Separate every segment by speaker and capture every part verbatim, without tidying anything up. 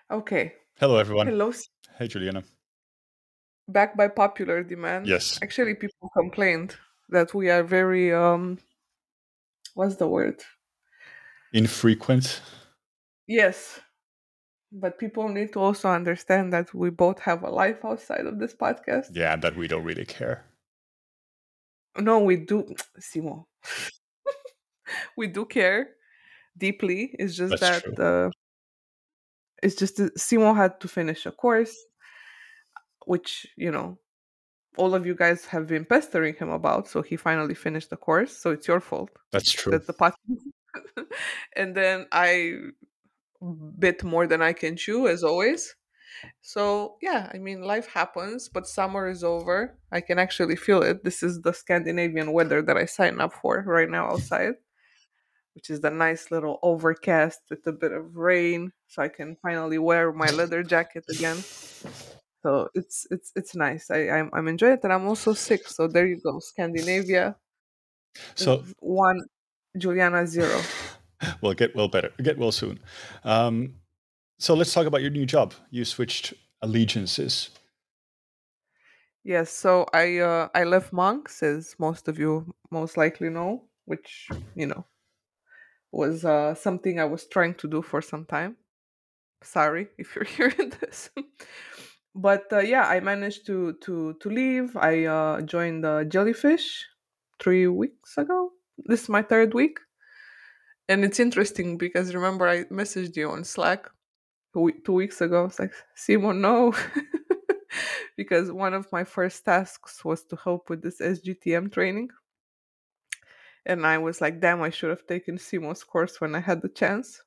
Speaker 1: Okay.
Speaker 2: Hello, everyone.
Speaker 1: Hello. s-
Speaker 2: Hey, Juliana.
Speaker 1: Back by popular demand.
Speaker 2: Yes.
Speaker 1: Actually, people complained that we are very um. What's the word?
Speaker 2: Infrequent.
Speaker 1: Yes, but people need to also understand that we both have a life outside of this podcast.
Speaker 2: Yeah, that we don't really care.
Speaker 1: No, we do, Simo. We do care deeply. It's just
Speaker 2: That's
Speaker 1: that
Speaker 2: true.
Speaker 1: uh, it's just that Simo had to finish a course, which you know all of you guys have been pestering him about. So he finally finished the course. So it's your fault
Speaker 2: That's true.
Speaker 1: that the podcast. And then I bit more than I can chew, as always. So, yeah, I mean, life happens, but summer is over. I can actually feel it. This is the Scandinavian weather that I signed up for right now outside, which is the nice little overcast with a bit of rain, so I can finally wear my leather jacket again. So it's it's it's nice. I I'm, I'm enjoying it, and I'm also sick. So there you go, Scandinavia
Speaker 2: So
Speaker 1: one, Juliana zero.
Speaker 2: we'll get well better. Get well soon. Um, so let's talk about your new job. You switched allegiances.
Speaker 1: Yes, so I uh, I left monks, as most of you most likely know, which you know was uh, something I was trying to do for some time. Sorry if you're hearing this, but uh, yeah, I managed to to to leave. I uh, joined uh, Jellyfish three weeks ago. This is my third week, and it's interesting because remember I messaged you on Slack two, we- two weeks ago. It's like Simon, no, because one of my first tasks was to help with this S G T M training. And I was like, damn, I should have taken Simo's course when I had the chance.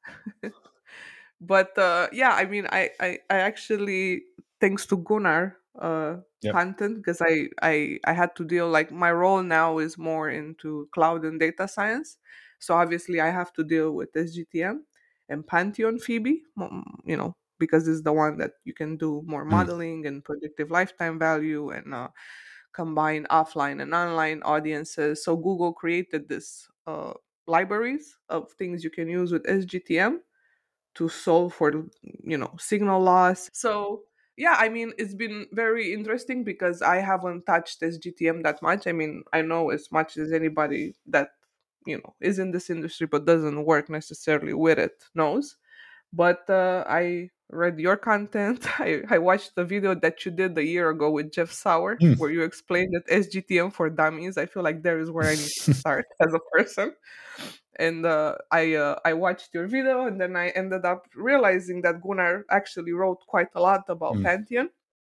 Speaker 1: But uh, yeah, I mean, I, I, I actually, thanks to Gunnar uh,
Speaker 2: Yeah.
Speaker 1: content, because I, I, I had to deal, like, my role now is more into cloud and data science. So obviously, I have to deal with S G T M and Pantheon Phoebe, mm, you know, because it's the one that you can do more
Speaker 2: Mm.
Speaker 1: modeling and predictive lifetime value and uh, combine offline and online audiences. So Google created this uh, libraries of things you can use with S G T M to solve for you know signal loss. So yeah, I mean it's been very interesting because I haven't touched S G T M that much. I mean I know as much as anybody that you know is in this industry but doesn't work necessarily with it knows. But uh, I read your content. I, I watched the video that you did a year ago with Jeff Sauer,
Speaker 2: Mm.
Speaker 1: where you explained that S G T M for dummies. I feel like there is where I need to start as a person. And uh, I uh, I watched your video, and then I ended up realizing that Gunnar actually wrote quite a lot about
Speaker 2: Mm.
Speaker 1: Pantheon.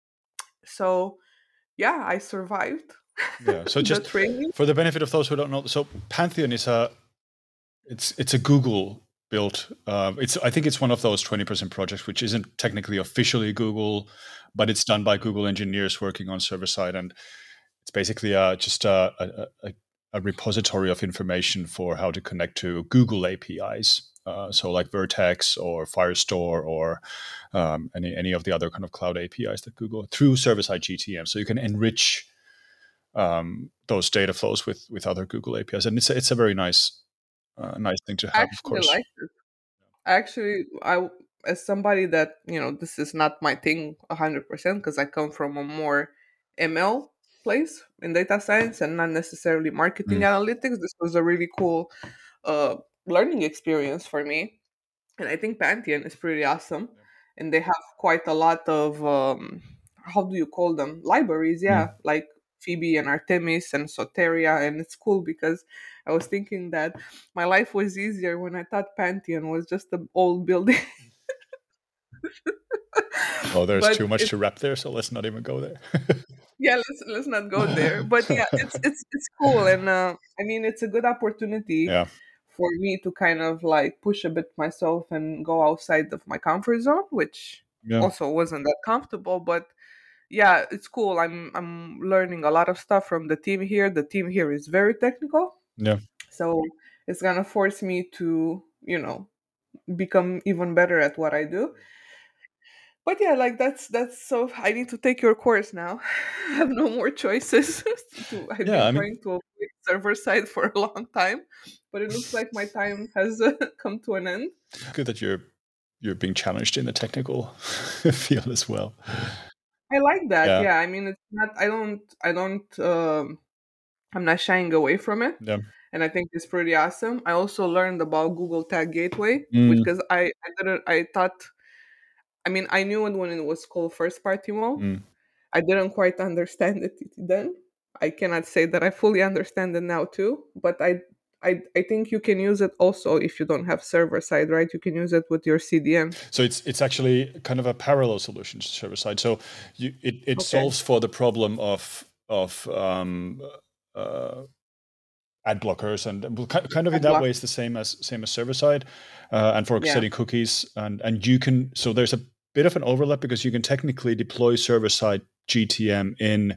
Speaker 1: So yeah, I survived
Speaker 2: Yeah. So
Speaker 1: the
Speaker 2: just
Speaker 1: training.
Speaker 2: for the benefit of those who don't know, so Pantheon is a it's it's a Google built. Uh, it's I think it's one of those twenty percent projects which isn't technically officially Google, but it's done by Google engineers working on server side, and it's basically uh, just a, a, a, a repository of information for how to connect to Google A P Is. Uh, so like Vertex or Firestore or um, any any of the other kind of cloud A P Is that Google through server side G T M. So you can enrich um, those data flows with with other Google A P Is, and it's a, it's a very nice uh, nice thing to
Speaker 1: I
Speaker 2: have, of
Speaker 1: actually
Speaker 2: course.
Speaker 1: like it. Actually, I as somebody that you know this is not my thing a hundred percent because I come from a more M L place in data science and not necessarily marketing
Speaker 2: Mm.
Speaker 1: analytics. This was a really cool uh, learning experience for me, and I think Pantheon is pretty awesome. And they have quite a lot of um, how do you call them libraries? Yeah,
Speaker 2: Mm.
Speaker 1: like Phoebe and Artemis and Soteria, and it's cool because I was thinking that my life was easier when I thought Pantheon was just an old building.
Speaker 2: Oh, there's
Speaker 1: But
Speaker 2: too much
Speaker 1: it,
Speaker 2: to wrap there, so let's not even go there.
Speaker 1: yeah, let's let's not go there. But yeah, it's it's it's cool, and uh, I mean it's a good opportunity
Speaker 2: Yeah.
Speaker 1: for me to kind of like push a bit myself and go outside of my comfort zone, which
Speaker 2: Yeah.
Speaker 1: also wasn't that comfortable. But yeah, it's cool. I'm I'm learning a lot of stuff from the team here. The team here is very technical,
Speaker 2: Yeah.
Speaker 1: so it's gonna force me to you know become even better at what I do. But yeah, like that's that's so I need to take your course now. I have no more choices. to I've
Speaker 2: Yeah.
Speaker 1: been
Speaker 2: I mean,
Speaker 1: trying to avoid server side for a long time, but it looks like my time has uh, come to an end.
Speaker 2: good that you're you're being challenged in the technical field as well.
Speaker 1: I like that.
Speaker 2: Yeah.
Speaker 1: Yeah, I mean, it's not. I don't. I don't. Um, I'm not shying away from it,
Speaker 2: Yeah.
Speaker 1: and I think it's pretty awesome. I also learned about Google Tag Gateway, which
Speaker 2: Mm,
Speaker 1: because I I didn't. I thought. I mean, I knew it when it was called first party mode.
Speaker 2: mm.
Speaker 1: I didn't quite understand it then. I cannot say that I fully understand it now too, but I. I, I think you can use it also if you don't have server side, right? You can use it with your C D N.
Speaker 2: So it's it's actually kind of a parallel solution to server side. So you, it it
Speaker 1: Okay.
Speaker 2: solves for the problem of of um, uh, ad blockers, and well, ki- kind of in
Speaker 1: Ad
Speaker 2: that
Speaker 1: block.
Speaker 2: way it's the same as same as server side, uh, and for
Speaker 1: Yeah.
Speaker 2: setting cookies, and and you can, so there's a bit of an overlap because you can technically deploy server side G T M in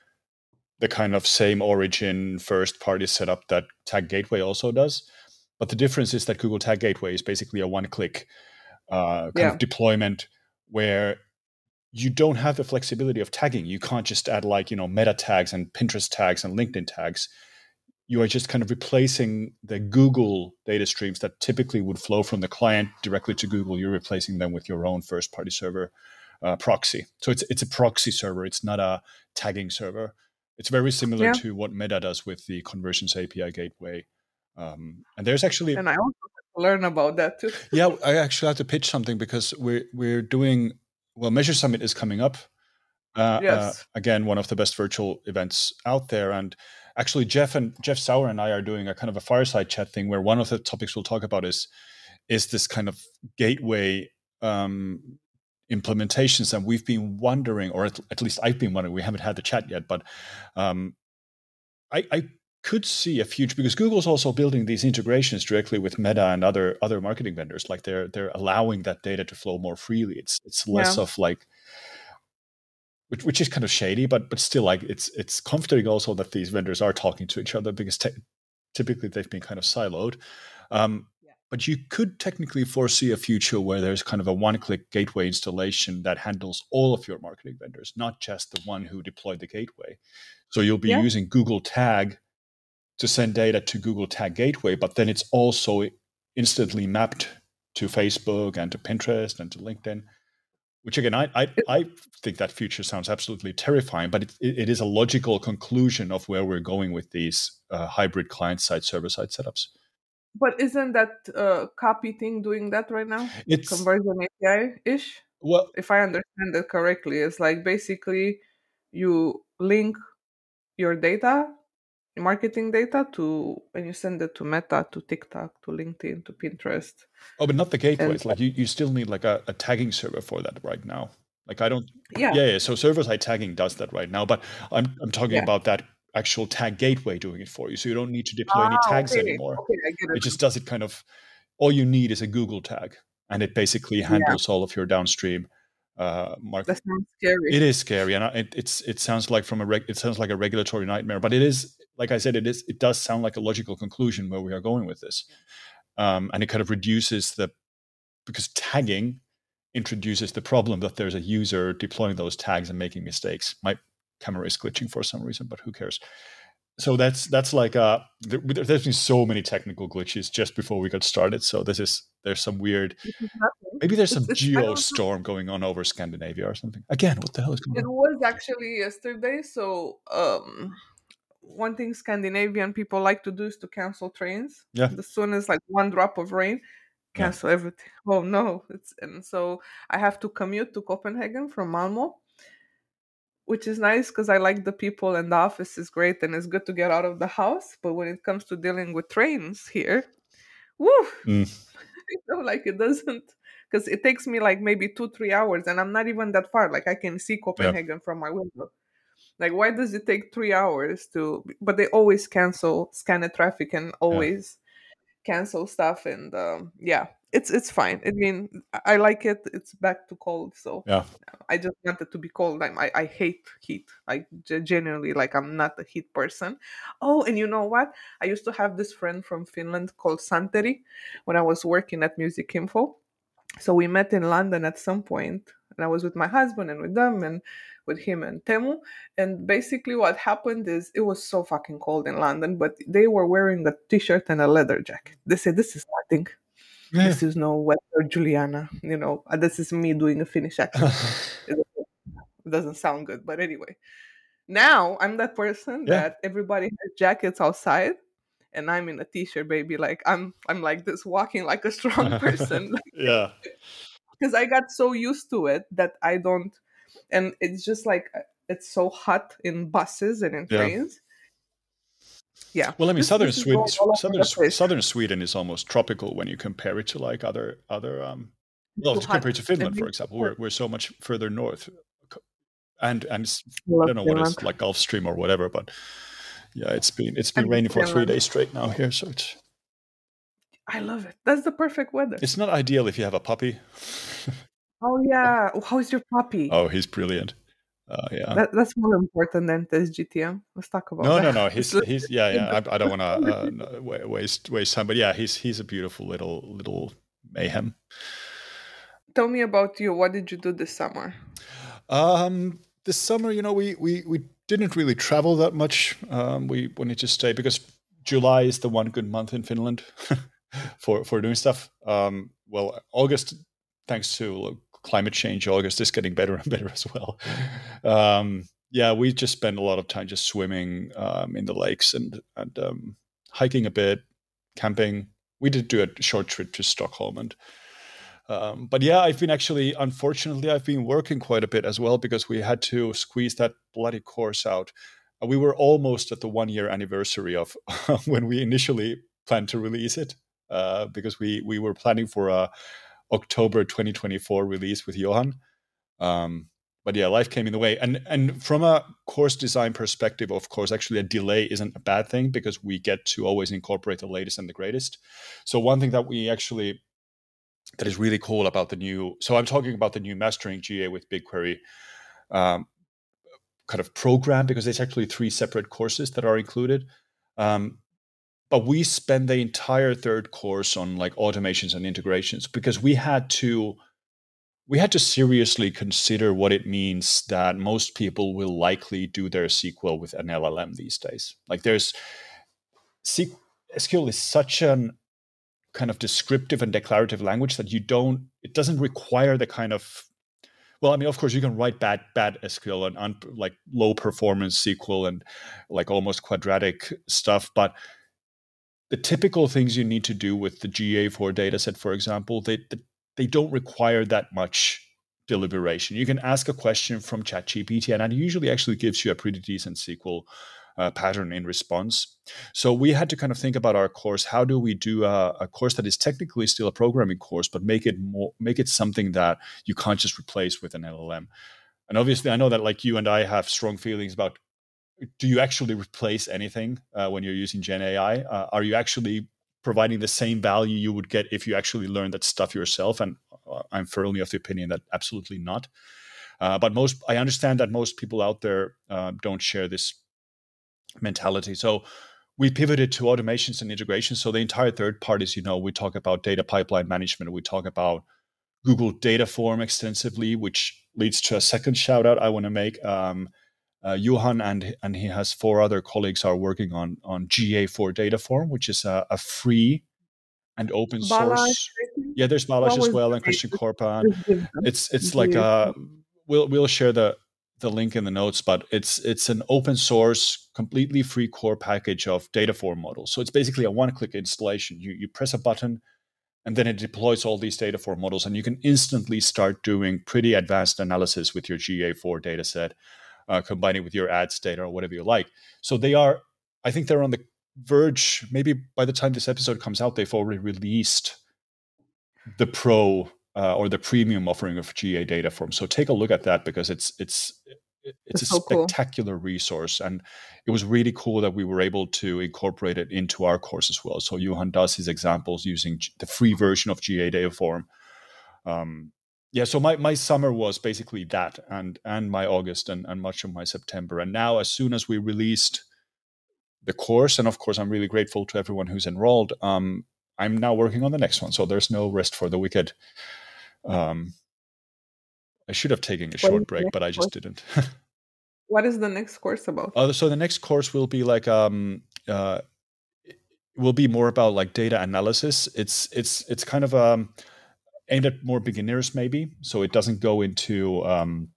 Speaker 2: the kind of same origin first party setup that Tag Gateway also does. But the difference is that Google Tag Gateway is basically a one click uh, kind of
Speaker 1: Yeah.
Speaker 2: deployment where you don't have the flexibility of tagging. You can't just add like, you know, meta tags and Pinterest tags and LinkedIn tags. You are just kind of replacing the Google data streams that typically would flow from the client directly to Google. You're replacing them with your own first party server uh, proxy. So it's it's a proxy server. It's not a tagging server. It's very similar
Speaker 1: Yeah.
Speaker 2: to what Meta does with the Conversions A P I gateway. Um, and there's actually,
Speaker 1: And I also had to learn about that too.
Speaker 2: yeah, I actually have to pitch something because we're we're doing, well, Measure Summit is coming up. Uh, uh,
Speaker 1: Yes.
Speaker 2: again, one of the best virtual events out there, and actually, Jeff and Jeff Sauer and I are doing a kind of a fireside chat thing where one of the topics we'll talk about is is this kind of gateway um, implementations, and we've been wondering, or at, at least I've been wondering. We haven't had the chat yet, but um, I, I could see a future because Google's also building these integrations directly with Meta and other other marketing vendors. Like they're they're allowing that data to flow more freely. It's it's less
Speaker 1: Yeah.
Speaker 2: of like, which which is kind of shady, but but still like it's it's comforting also that these vendors are talking to each other because te- typically they've been kind of siloed. Um,
Speaker 1: Yeah.
Speaker 2: but you could technically foresee a future where there's kind of a one-click gateway installation that handles all of your marketing vendors, not just the one who deployed the gateway. So you'll be
Speaker 1: Yeah.
Speaker 2: using Google Tag to send data to Google Tag Gateway, but then it's also instantly mapped to Facebook and to Pinterest and to LinkedIn. Which again, I I,
Speaker 1: It-
Speaker 2: I think that future sounds absolutely terrifying, but it, it is a logical conclusion of where we're going with these uh, hybrid client-side server-side setups.
Speaker 1: but isn't that uh, copy thing doing that right now?
Speaker 2: It's,
Speaker 1: Conversion A P I ish?
Speaker 2: well,
Speaker 1: If I understand it correctly, it's like basically you link your data, your marketing data to, and you send it to Meta, to TikTok, to LinkedIn, to Pinterest.
Speaker 2: oh, but not the
Speaker 1: And
Speaker 2: gateways. Like you, you still need like a, a tagging server for that right now. Like I don't,
Speaker 1: yeah,
Speaker 2: yeah, yeah. So server-side tagging does that right now, but I'm I'm talking
Speaker 1: yeah.
Speaker 2: about that actual tag gateway doing it for you. So you don't need to deploy any
Speaker 1: Ah,
Speaker 2: tags
Speaker 1: okay.
Speaker 2: anymore.
Speaker 1: Okay, I get
Speaker 2: It
Speaker 1: it.
Speaker 2: just does it kind of, all you need is a Google tag, and it basically
Speaker 1: Yeah,
Speaker 2: handles all of your downstream uh, market.
Speaker 1: that sounds scary.
Speaker 2: It is scary, and I, it, it's it sounds like from a reg, it sounds like a regulatory nightmare. But it is, like I said, it is it does sound like a logical conclusion where we are going with this, um, and it kind of reduces the, because tagging introduces the problem that there's a user deploying those tags and making mistakes. My camera is glitching for some reason, but who cares? So that's that's like uh there, there's been so many technical glitches just before we got started. So this is, there's some weird,
Speaker 1: This is nothing.
Speaker 2: maybe there's
Speaker 1: It's
Speaker 2: some
Speaker 1: it's I don't know.
Speaker 2: geostorm going on over Scandinavia or something. Again, what the hell is going
Speaker 1: It
Speaker 2: on?
Speaker 1: was actually yesterday, so um one thing Scandinavian people like to do is to cancel trains.
Speaker 2: Yeah,
Speaker 1: The soon as like one drop of rain,
Speaker 2: yeah,
Speaker 1: cancel everything. Oh no. It's and so I have to commute to Copenhagen from Malmo, which is nice because I like the people and the office is great and it's good to get out of the house. But when it comes to dealing with trains here, woo,
Speaker 2: mm,
Speaker 1: you know, like it doesn't, because it takes me like maybe two, three hours and I'm not even that far. Like I can see
Speaker 2: yeah,
Speaker 1: Copenhagen from my window. Like, why does it take three hours to? But they always cancel scanner traffic and
Speaker 2: yeah,
Speaker 1: always cancel stuff, and um, yeah, it's it's fine. I mean, I I like it. It's back to cold, so
Speaker 2: yeah.
Speaker 1: I just want it to be cold. I'm, I I hate heat. I ge- genuinely like I'm not a heat person. Oh, and you know what? I used to have this friend from Finland called Santeri when I was working at Music Info, so we met in London at some point, and I was with my husband and with them and with him and Temu. And basically, what happened is it was so fucking cold in London, but they were wearing a t-shirt and a leather jacket. They said, "This is nothing."
Speaker 2: Yeah.
Speaker 1: This is no weather, Juliana. You know, uh, this is me doing a Finnish accent. It it doesn't sound good, but anyway. Now I'm that person
Speaker 2: Yeah.
Speaker 1: that everybody has jackets outside, and I'm in a t-shirt, baby. Like I'm, I'm like this, walking like a strong person,
Speaker 2: Yeah.
Speaker 1: because I got so used to it that I don't, and it's just like uh, it's so hot in buses and in
Speaker 2: Yeah.
Speaker 1: trains. Yeah,
Speaker 2: Well, I mean,
Speaker 1: this
Speaker 2: southern
Speaker 1: this is
Speaker 2: Sweden,
Speaker 1: going all over
Speaker 2: southern
Speaker 1: the place.
Speaker 2: southern Sweden is almost tropical when you compare it to like other other. Um, well,
Speaker 1: Too
Speaker 2: to compare it
Speaker 1: hot.
Speaker 2: to
Speaker 1: It
Speaker 2: Finland, for
Speaker 1: makes
Speaker 2: example,
Speaker 1: it
Speaker 2: we're we're so much further north, and and s-
Speaker 1: I
Speaker 2: I
Speaker 1: love
Speaker 2: don't know what
Speaker 1: Finland.
Speaker 2: is like Gulf Stream or whatever, but yeah, it's been it's
Speaker 1: I
Speaker 2: been
Speaker 1: love
Speaker 2: raining for three
Speaker 1: Finland.
Speaker 2: days straight now here, so it's
Speaker 1: I love it. That's the perfect weather.
Speaker 2: it's not ideal if you have a puppy.
Speaker 1: Oh yeah. How's your puppy?
Speaker 2: Oh, he's brilliant. Uh, yeah.
Speaker 1: That that's more important than this G T M. Let's talk about
Speaker 2: No,
Speaker 1: that.
Speaker 2: no, no.
Speaker 1: It's
Speaker 2: He's
Speaker 1: like-
Speaker 2: he's yeah, yeah. I, I don't want to uh, no, wa- waste waste time, but yeah, he's he's a beautiful little little mayhem.
Speaker 1: Tell me about you. What did you do this summer?
Speaker 2: Um, this summer, you know, we we we didn't really travel that much. Um, we wanted to stay because July is the one good month in Finland for for doing stuff. Um, well, August, thanks to climate change, August is getting better and better as well. Um, yeah, we just spend a lot of time just swimming um, in the lakes and and um, hiking a bit, camping. We did do a short trip to Stockholm and um, but yeah, I've been actually, unfortunately, I've been working quite a bit as well because we had to squeeze that bloody course out. Uh, we were almost at the one year anniversary of when we initially planned to release it uh, because we we were planning for a October twenty twenty-four release with Johan. Um, but yeah, life came in the way. And and from a course design perspective, of course, actually a delay isn't a bad thing because we get to always incorporate the latest and the greatest. So one thing that we actually that is really cool about the new. So I'm talking about the new mastering G A with BigQuery um, kind of program because it's actually three separate courses that are included. Um, but we spend the entire third course on like automations and integrations because we had to we had to seriously consider what it means that most people will likely do their S Q L with an L L M these days. Like there's S Q L is such an kind of descriptive and declarative language that you don't it doesn't require the kind of well I mean of course you can write bad bad S Q L and un, like low performance S Q L and like almost quadratic stuff, but the typical things you need to do with the G A four dataset, for example, they they don't require that much deliberation. You can ask a question from ChatGPT, and it usually actually gives you a pretty decent S Q L uh, pattern in response. So we had to kind of think about our course. How do we do a, a course that is technically still a programming course, but make it more make it something that you can't just replace with an L L M? And obviously, I know that like you and I have strong feelings about do you actually replace anything uh, when you're using Gen A I? Uh, are you actually providing the same value you would get if you actually learn that stuff yourself? And uh, I'm firmly of the opinion that absolutely not. Uh, but most, I understand that most people out there uh, don't share this mentality. So we pivoted to automations and integrations. So the entire third part is, you know, we talk about data pipeline management. We talk about Google Dataform extensively, which leads to a second shout out I want to make. Um, uh, Johan and and he has four other colleagues are working on on G A four Dataform, which is a, a free and open
Speaker 1: Balázs,
Speaker 2: source.
Speaker 1: I think.
Speaker 2: Yeah, there's Balazs
Speaker 1: What
Speaker 2: as
Speaker 1: was
Speaker 2: well
Speaker 1: the
Speaker 2: and
Speaker 1: name?
Speaker 2: Christian
Speaker 1: Just
Speaker 2: Korpa. And
Speaker 1: just give them.
Speaker 2: it's it's like
Speaker 1: G A.
Speaker 2: a we'll we'll share the the link in the notes, but it's it's an open source, completely free core package of Dataform models. So it's basically a one click installation. You you press a button and then it deploys all these Dataform models, and you can instantly start doing pretty advanced analysis with your G A four dataset, uh, combining with your ads data or whatever you like. So they are, I think they're on the verge. Maybe by the time this episode comes out, they've already released the pro uh, or the premium offering of G A Dataform. So take a look at that because it's it's it's a
Speaker 1: That's so cool.
Speaker 2: spectacular resource, and it was really cool that we were able to incorporate it into our course as well. So Johan does his examples using the free version of G A Dataform. Um, yeah, so my, my summer was basically that, and and my August and, and much of my September. And now, as soon as we released the course, and of course, I'm really grateful to everyone who's enrolled. Um, I'm now working on the next one, so there's no rest for the wicked. Um, I should have taken a
Speaker 1: What is
Speaker 2: short
Speaker 1: the
Speaker 2: break,
Speaker 1: next
Speaker 2: but I
Speaker 1: course?
Speaker 2: just didn't.
Speaker 1: What is the next course about?
Speaker 2: uh, so the next course will be like um, uh, will be more about like data analysis. It's it's it's kind of um, aimed at more beginners maybe, so it doesn't go into um,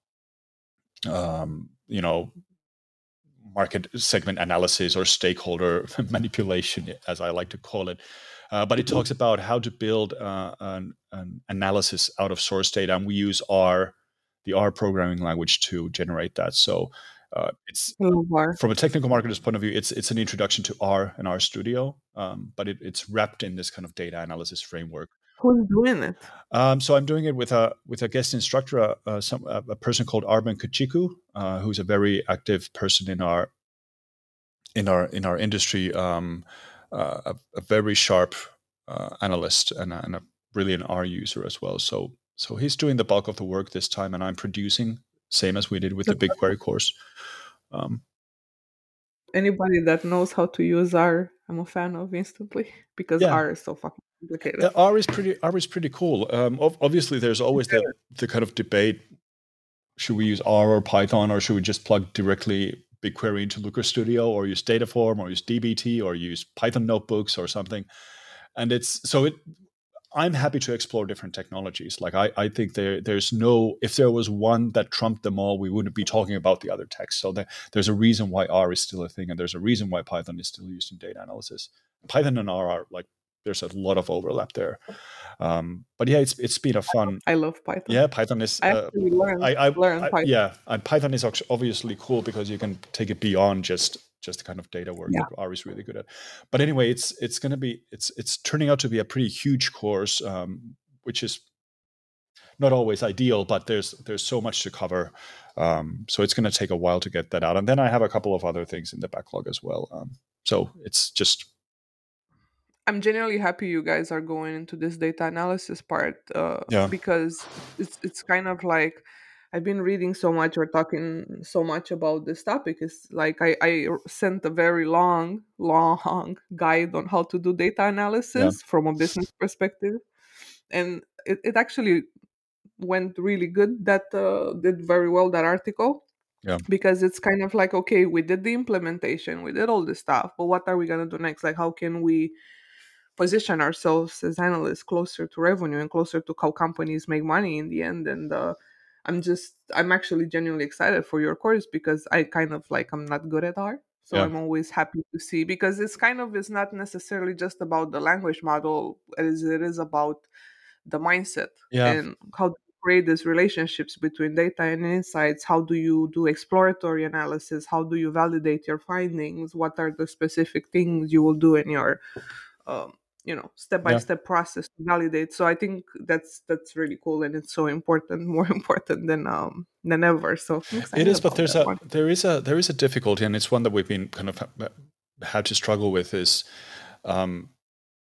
Speaker 2: um, you know, market segment analysis or stakeholder manipulation, as I like to call it. Uh, but it talks about how to build uh, an, an analysis out of source data, and we use R, the R programming language, to generate that. So uh, it's
Speaker 1: Hello, Bar.
Speaker 2: from a technical marketer's point of view, it's it's an introduction to R and R Studio, um, but it, it's wrapped in this kind of data analysis framework.
Speaker 1: Who's doing it?
Speaker 2: Um, so I'm doing it with a with a guest instructor, uh, uh, some, uh, a person called Arben Kachiku, uh, who's a very active person in our in our in our industry, um, uh, a, a very sharp uh, analyst and a, and a brilliant R user as well. So so he's doing the bulk of the work this time, and I'm producing, same as we did with the
Speaker 1: That's
Speaker 2: BigQuery course. Um,
Speaker 1: anybody that knows how to use R, I'm a fan of instantly because
Speaker 2: yeah,
Speaker 1: R is so fucking
Speaker 2: yeah,
Speaker 1: complicated.
Speaker 2: R is pretty R is pretty cool. Um, ov- obviously, there's always the the kind of debate: should we use R or Python, or should we just plug directly BigQuery into Looker Studio, or use Dataform, or use D B T, or use Python notebooks, or something? And it's so it I'm happy to explore different technologies. Like I, I think there there's no if there was one that trumped them all, we wouldn't be talking about the other techs. So there, there's a reason why R is still a thing, and there's a reason why Python is still used in data analysis. Python and R are like there's a lot of overlap there. Um, but yeah, it's it's been a fun.
Speaker 1: I love Python.
Speaker 2: Yeah, Python is.
Speaker 1: I
Speaker 2: Uh,
Speaker 1: actually learned
Speaker 2: I, I,
Speaker 1: learned
Speaker 2: I
Speaker 1: Python.
Speaker 2: yeah, and Python is obviously cool because you can take it beyond just just the kind of data work
Speaker 1: Yeah.
Speaker 2: that R is really good at. But anyway, it's it's going to be it's it's turning out to be a pretty huge course, um, which is not always ideal, but there's there's so much to cover. Um, so it's going to take a while to get that out, and then I have a couple of other things in the backlog as well. Um, so it's just
Speaker 1: I'm genuinely happy you guys are going into this data analysis part uh,
Speaker 2: yeah,
Speaker 1: because it's it's kind of like I've been reading so much or talking so much about this topic. It's like I, I sent a very long, long guide on how to do data
Speaker 2: yeah,
Speaker 1: analysis from a business perspective. And it, it actually went really good. That uh, did very well, that article,
Speaker 2: yeah,
Speaker 1: because it's kind of like, okay, we did the implementation, we did all this stuff, but what are we going to do next? Like, how can we position ourselves as analysts closer to revenue and closer to how companies make money in the end? And uh, i'm just I'm actually genuinely excited for your course because I kind of like, I'm not good at art, so
Speaker 2: yeah,
Speaker 1: I'm always happy to see, because it's kind of, it's not necessarily just about the language model, as it is about the mindset
Speaker 2: yeah,
Speaker 1: and how to create these relationships between data and insights. How do you do exploratory analysis? How do you validate your findings? What are the specific things you will do in your um, you know, step by
Speaker 2: yeah.
Speaker 1: step process to validate? So I think that's that's really cool, and it's so important, more important than um than ever. So I'm
Speaker 2: It
Speaker 1: excited
Speaker 2: is, but
Speaker 1: about
Speaker 2: there's
Speaker 1: that
Speaker 2: a
Speaker 1: one.
Speaker 2: there is a there is a difficulty, and it's one that we've been kind of ha- had to struggle with. Is um,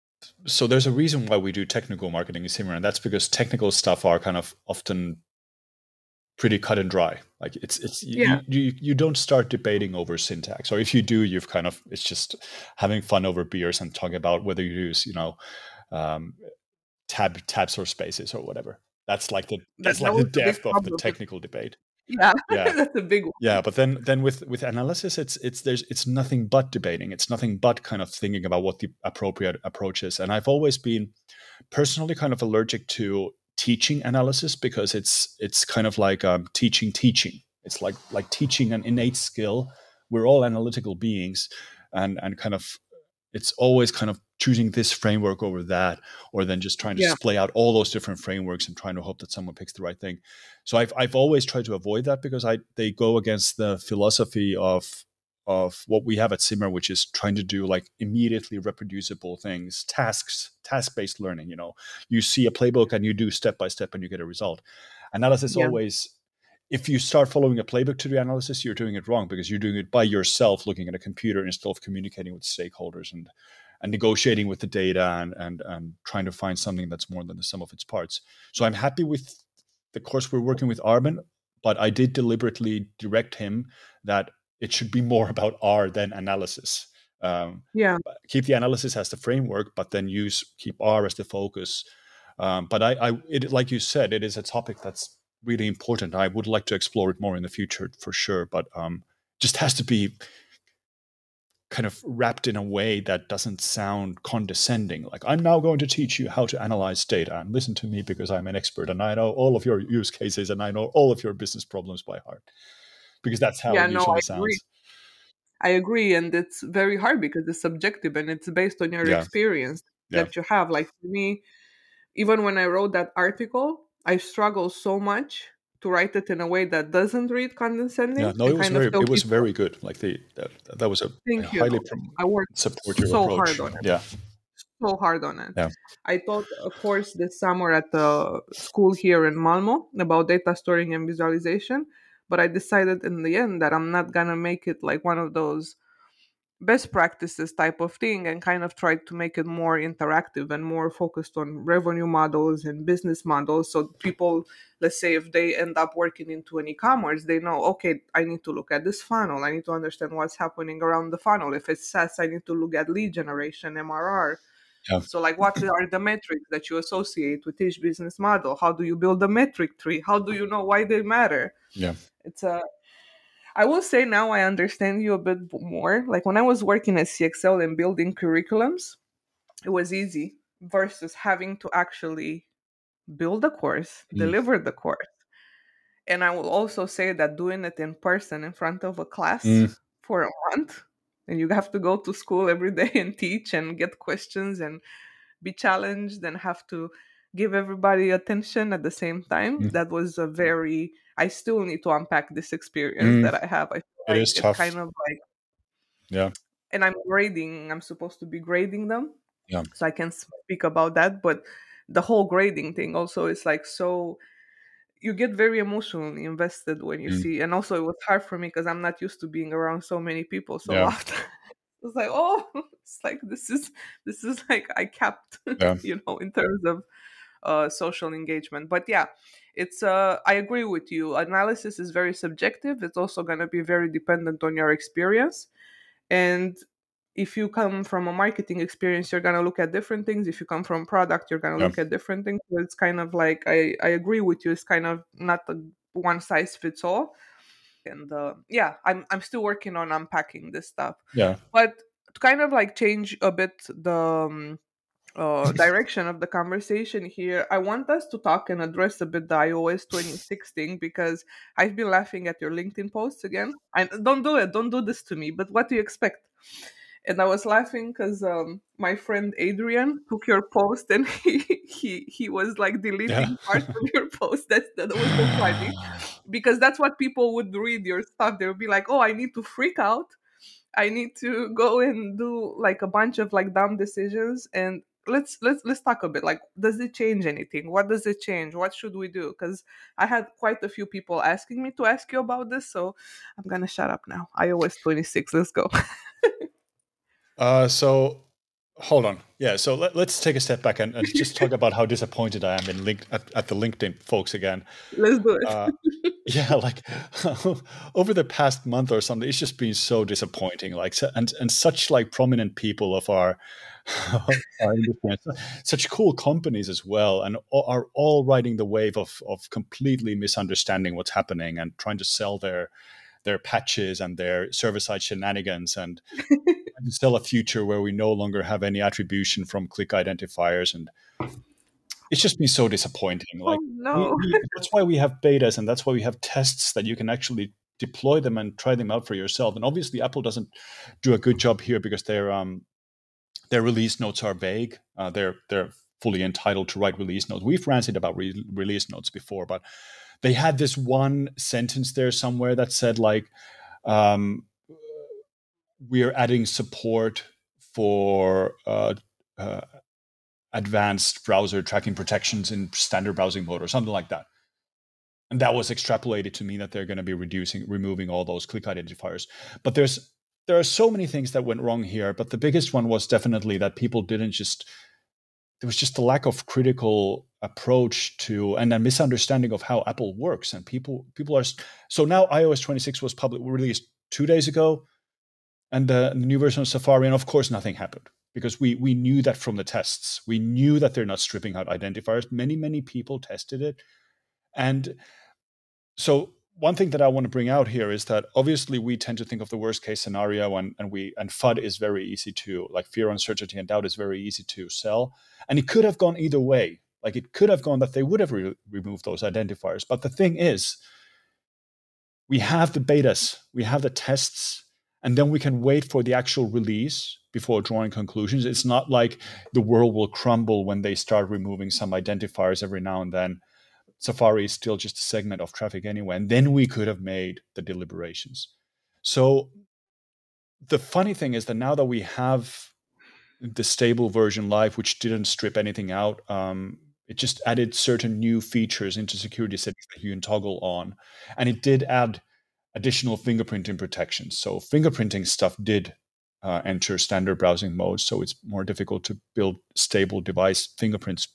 Speaker 2: so there's a reason why we do technical marketing in Simmer, and that's because technical stuff are kind of often pretty cut and dry. Like it's it's
Speaker 1: Yeah,
Speaker 2: you you you don't start debating over syntax, or if you do, you've kind of it's just having fun over beers and talking about whether you use you know um, tab tabs or spaces or whatever. That's like the
Speaker 1: that
Speaker 2: that's
Speaker 1: that
Speaker 2: like the
Speaker 1: was the big
Speaker 2: depth of the
Speaker 1: problem with,
Speaker 2: technical debate.
Speaker 1: yeah,
Speaker 2: Yeah,
Speaker 1: that's a big one.
Speaker 2: yeah, but then then with with analysis, it's it's there's it's nothing but debating. It's nothing but kind of thinking about what the appropriate approach is. And I've always been personally kind of allergic to teaching analysis because it's it's kind of like um, teaching teaching. It's like like teaching an innate skill. We're all analytical beings, and and kind of it's always kind of choosing this framework over that, or then just trying to
Speaker 1: Yeah,
Speaker 2: splay out all those different frameworks and trying to hope that someone picks the right thing. So I've I've always tried to avoid that because I they go against the philosophy of of what we have at Simmer, which is trying to do like immediately reproducible things, tasks, task based learning. You know, you see a playbook and you do step by step and you get a result. Analysis
Speaker 1: yeah,
Speaker 2: always, if you start following a playbook to do analysis, you're doing it wrong because you're doing it by yourself, looking at a computer instead of communicating with stakeholders and and negotiating with the data and and and trying to find something that's more than the sum of its parts. So I'm happy with the course we're working with Arben, but I did deliberately direct him that it should be more about R than analysis. Um,
Speaker 1: yeah.
Speaker 2: keep the analysis as the framework, but then use keep R as the focus. Um, but I, I it, like you said, it is a topic that's really important. I would like to explore it more in the future for sure, but um, just has to be kind of wrapped in a way that doesn't sound condescending. Like, I'm now going to teach you how to analyze data, and listen to me because I'm an expert and I know all of your use cases and I know all of your business problems by heart. Because that's how
Speaker 1: Yeah,
Speaker 2: it
Speaker 1: no, I
Speaker 2: usually
Speaker 1: agree.
Speaker 2: sounds.
Speaker 1: I agree, and it's very hard because it's subjective and it's based on your
Speaker 2: Yeah.
Speaker 1: experience
Speaker 2: Yeah.
Speaker 1: that you have. Like for me, even when I wrote that article, I struggle so much to write it in a way that doesn't read
Speaker 2: Yeah.
Speaker 1: condescending
Speaker 2: No,
Speaker 1: and
Speaker 2: it was
Speaker 1: kind of
Speaker 2: very,
Speaker 1: tell
Speaker 2: it was
Speaker 1: people,
Speaker 2: very good. Like the, that, that was a, a
Speaker 1: thank you.
Speaker 2: highly prom-
Speaker 1: I worked
Speaker 2: supportive
Speaker 1: so hard
Speaker 2: approach.
Speaker 1: on it,
Speaker 2: Yeah.
Speaker 1: so hard on it.
Speaker 2: Yeah.
Speaker 1: I taught a course this summer at the school here in Malmo about data storing and visualization, but I decided in the end that I'm not gonna make it like one of those best practices type of thing and kind of tried to make it more interactive and more focused on revenue models and business models, so people, let's say if they end up working into an e-commerce, they know, okay, I need to look at this funnel, I need to understand what's happening around the funnel. If it's SaaS, I need to look at lead generation, M R R.
Speaker 2: Yeah.
Speaker 1: So like what are the metrics that you associate with each business model? How do you build a metric tree? How do you know why they matter?
Speaker 2: Yeah.
Speaker 1: It's a I will say now I understand you a bit b- more. Like when I was working at C X L and building curriculums, it was easy versus having to actually build a course,
Speaker 2: Mm.
Speaker 1: deliver the course. And I will also say that doing it in person in front of a class
Speaker 2: Mm.
Speaker 1: for a month, and you have to go to school every day and teach and get questions and be challenged and have to give everybody attention at the same time.
Speaker 2: Mm.
Speaker 1: That was a very, I still need to unpack this experience
Speaker 2: Mm.
Speaker 1: that I have. I feel
Speaker 2: It
Speaker 1: like
Speaker 2: is
Speaker 1: it
Speaker 2: tough.
Speaker 1: kind of like,
Speaker 2: Yeah.
Speaker 1: and I'm grading, I'm supposed to be grading them.
Speaker 2: Yeah.
Speaker 1: So I can speak about that. But the whole grading thing also is like so, you get very emotionally invested when you
Speaker 2: Mm.
Speaker 1: see, and also it was hard for me because I'm not used to being around so many people so
Speaker 2: Yeah.
Speaker 1: often. It's like, oh, it's like this is this is like I capped,
Speaker 2: Yeah.
Speaker 1: you know, in terms of uh, social engagement. But yeah, it's uh, I agree with you. Analysis is very subjective. It's also going to be very dependent on your experience. And if you come from a marketing experience, you're going to look at different things. If you come from product, you're going to
Speaker 2: Yeah.
Speaker 1: look at different things. So it's kind of like I I agree with you. It's kind of not a one size fits all. And uh, yeah, I'm I'm still working on unpacking this stuff.
Speaker 2: Yeah.
Speaker 1: But to kind of like change a bit the um, uh, direction of the conversation here, I want us to talk and address a bit the iOS twenty-six thing because I've been laughing at your LinkedIn posts again. And don't do it, don't do this to me. But what do you expect? And I was laughing because um, my friend Adrian took your post and he he he was like
Speaker 2: Yeah.
Speaker 1: deleting parts of your post. That that was so funny because that's what people would read your stuff. They would be like, "Oh, I need to freak out. I need to go and do like a bunch of like dumb decisions." And let's let's let's talk a bit. Like, does it change anything? What does it change? What should we do? Because I had quite a few people asking me to ask you about this, so I'm gonna shut up now. iOS twenty-six. Let's go.
Speaker 2: Uh, so hold on. Yeah. So let, let's take a step back and, and just talk about how disappointed I am in link at, at the LinkedIn folks again.
Speaker 1: Let's do it.
Speaker 2: Uh, yeah, like over the past month or something, it's just been so disappointing. Like, so- and and such like prominent people of our, our industry, and su- such cool companies as well, and a- are all riding the wave of of completely misunderstanding what's happening and trying to sell their their patches and their server side shenanigans and trying to sell a future where we no longer have any attribution from click identifiers, and it's just been so disappointing.
Speaker 1: Oh
Speaker 2: Like we,
Speaker 1: no.
Speaker 2: we that's why we have betas and that's why we have tests that you can actually deploy them and try them out for yourself. And obviously, Apple doesn't do a good job here because their um their release notes are vague. Uh, they're they're fully entitled to write release notes. We've ranted about re- release notes before, but they had this one sentence there somewhere that said like um, we're adding support for uh, uh, advanced browser tracking protections in standard browsing mode or something like that. And that was extrapolated to mean that they're going to be reducing, removing all those click identifiers. But there's there are so many things that went wrong here. But the biggest one was definitely that people didn't just there was just a lack of critical approach to and a misunderstanding of how Apple works. And people people are so now iOS twenty-six was public released two days ago, and the, the new version of Safari, and of course nothing happened because we we knew that from the tests. We knew that they're not stripping out identifiers. Many many people tested it, and so one thing that I want to bring out here is that obviously we tend to think of the worst case scenario, and, and we and F U D is very easy to, like, fear, uncertainty, and doubt is very easy to sell. And it could have gone either way. Like, it could have gone that they would have re- removed those identifiers. But the thing is, we have the betas, we have the tests, and then we can wait for the actual release before drawing conclusions. It's not like the world will crumble when they start removing some identifiers every now and then. Safari is still just a segment of traffic anyway, and then we could have made the deliberations. So the funny thing is that now that we have the stable version live, which didn't strip anything out, um, it just added certain new features into security settings that you can toggle on, and it did add additional fingerprinting protection. So fingerprinting stuff did uh, enter standard browsing mode, so it's more difficult to build stable device fingerprints.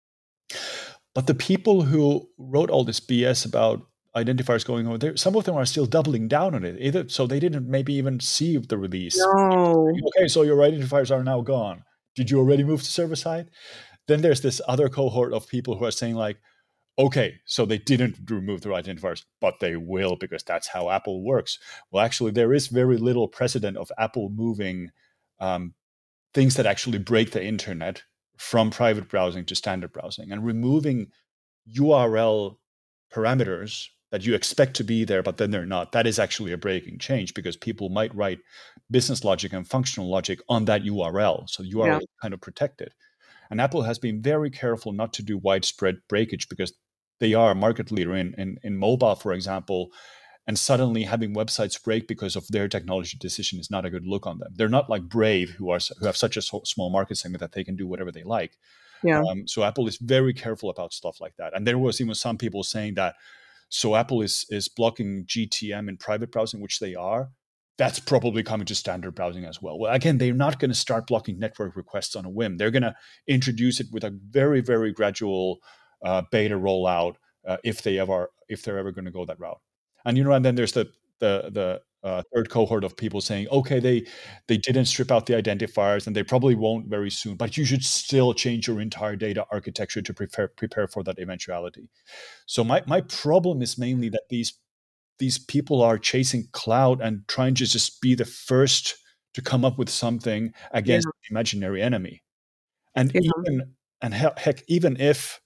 Speaker 2: But the people who wrote all this B S about identifiers going over there, some of them are still doubling down on it. Either so they didn't maybe even see the release.
Speaker 1: No.
Speaker 2: Okay, so your identifiers are now gone. Did you already move to server side? Then there's this other cohort of people who are saying like, okay, so they didn't remove their identifiers, but they will because that's how Apple works. Well, actually, there is very little precedent of Apple moving um, things that actually break the internet from private browsing to standard browsing, and removing U R L parameters that you expect to be there, but then they're not. That is actually a breaking change because people might write business logic and functional logic on that U R L. So U R L
Speaker 1: Yeah.
Speaker 2: is kind of protected. And Apple has been very careful not to do widespread breakage because they are a market leader in, in, in mobile, for example. And suddenly having websites break because of their technology decision is not a good look on them. They're not like Brave, who are who have such a small market segment that they can do whatever they like.
Speaker 1: Yeah.
Speaker 2: Um, so Apple is very careful about stuff like that. And there was even some people saying that, so Apple is is blocking G T M in private browsing, which they are. That's probably coming to standard browsing as well. Well, again, they're not going to start blocking network requests on a whim. They're going to introduce it with a very, very gradual uh, beta rollout uh, if they ever if they're ever going to go that route. And you know, and then there's the the the uh, third cohort of people saying, okay, they they didn't strip out the identifiers, and they probably won't very soon, but you should still change your entire data architecture to prepare prepare for that eventuality. So my my problem is mainly that these these people are chasing cloud and trying to just be the first to come up with something
Speaker 1: Yeah.
Speaker 2: against an imaginary enemy. And
Speaker 1: Yeah.
Speaker 2: even and he- heck, even if